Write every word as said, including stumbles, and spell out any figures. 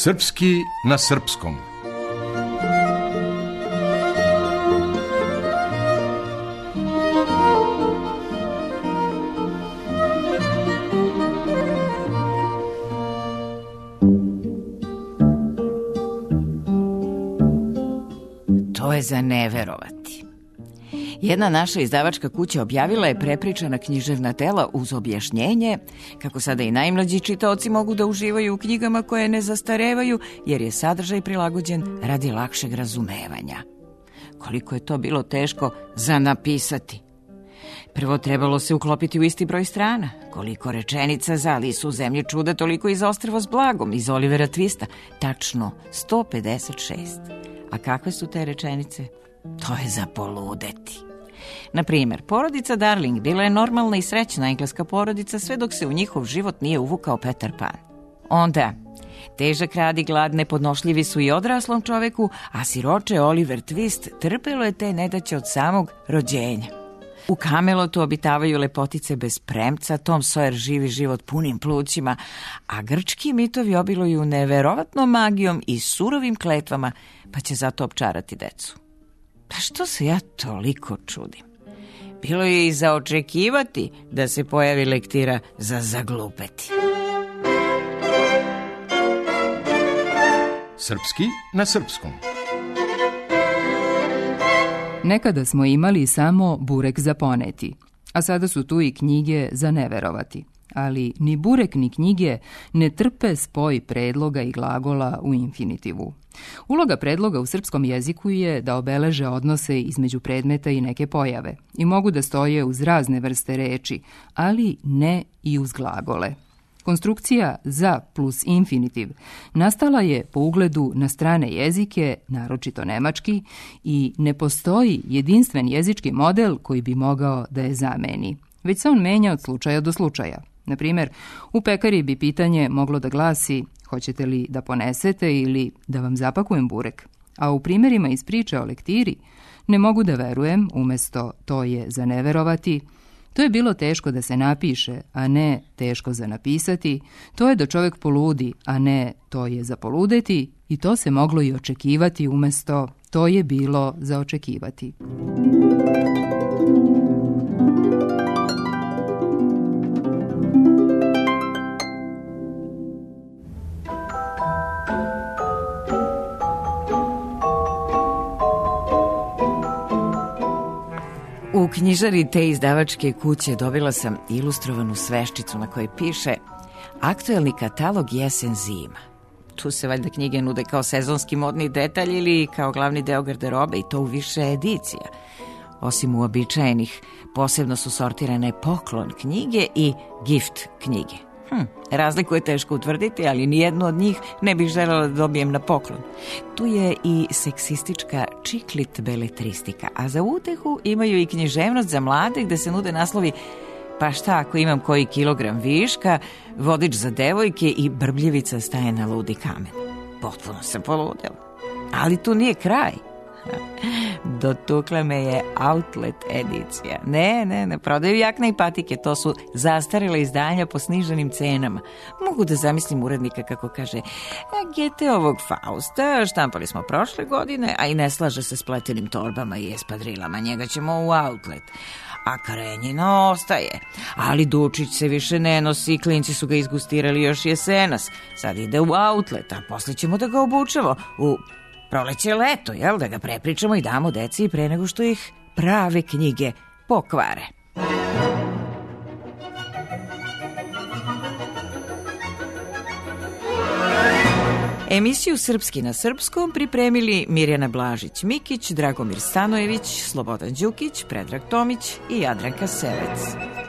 Srpski na srpskom. To je za neverovati. Jedna naša izdavačka kuća objavila je prepričana književna dela uz objašnjenje kako sada i najmlađi čitaoci mogu da uživaju u knjigama koje ne zastarevaju jer je sadržaj prilagođen radi lakšeg razumevanja. Koliko je to bilo teško za napisati. Prvo trebalo se uklopiti u isti broj strana. Koliko rečenica za Alisu u zemlji čuda, toliko i za Ostrvo s blagom iz Olivera Twista. Tačno sto pedeset šest. A kakve su te rečenice? To je za poludeti. Na primjer, porodica Darling bila je normalna i srećna engleska porodica sve dok se u njihov život nije uvukao Peter Pan. Onda, težak rad i glad nepodnošljivi su i odraslom čoveku, a siroče Oliver Twist trpelo je te nedaće od samog rođenja. U Kamelotu obitavaju lepotice bez premca, Tom Sawyer živi život punim plućima, a grčki mitovi obiluju neverovatnom magijom i surovim kletvama, pa će zato opčarati decu. Pa što se ja toliko čudim? Bilo je i za očekivati da se pojavi lektira za zaglupeti. Srpski na srpskom. Nekada smo imali samo burek za poneti, a sada su tu i knjige za neverovati. Ali ni burek ni knjige ne trpe spoj predloga i glagola u infinitivu. Uloga predloga u srpskom jeziku je da obeleže odnose između predmeta i neke pojave i mogu da stoje uz razne vrste reči, ali ne i uz glagole. Konstrukcija za plus infinitiv nastala je po ugledu na strane jezike, naročito nemački, i ne postoji jedinstven jezički model koji bi mogao da je zameni, već se on menja od slučaja do slučaja. Na primjer, u pekari bi pitanje moglo da glasi hoćete li da ponesete ili da vam zapakujem burek, a u primjerima iz priče o lektiri ne mogu da verujem umesto to je za neverovati. To je bilo teško da se napiše, a ne teško za napisati. To je da čovjek poludi, a ne to je za poludeti. I to se moglo i očekivati umesto to je bilo za očekivati. U knjižari te izdavačke kuće dobila sam ilustrovanu sveščicu na kojoj piše aktuelni katalog jesen-zima. Tu se valjda knjige nude kao sezonski modni detalj ili kao glavni deo garderobe i to u više edicija. Osim uobičajenih, posebno su sortirane poklon knjige i gift knjige. Hm, razliku je teško utvrditi, ali nijednu od njih ne bih željela da dobijem na poklon. Tu je i seksistička čiklit beletristika, a za utehu imaju i književnost za mlade gde se nude naslovi pa šta ako imam koji kilogram viška, vodič za devojke i brbljevica staje na ludi kamen. Potpuno sam poludela. Ali tu nije kraj. Dotukla me je outlet edicija. Ne, ne, ne prodaju jakne i patike, to su zastarela izdanja po sniženim cenama. Mogu da zamislim urednika kako kaže G T ovog Fausta štampali smo prošle godine, a i ne slaže se s pletenim torbama i espadrilama, njega ćemo u outlet. A Karenjina ostaje. Ali Dučić se više ne nosi, klinci su ga izgustirali još jesenas. Sad ide u outlet, a posle ćemo da ga obučemo u proleće leto, jel, da ga prepričamo i damo deci pre nego što ih prave knjige pokvare. Emisiju Srpski na srpskom pripremili Mirjana Blažić-Mikić, Dragomir Stanojević, Slobodan Đukić, Predrag Tomić i Jadranka Sevec.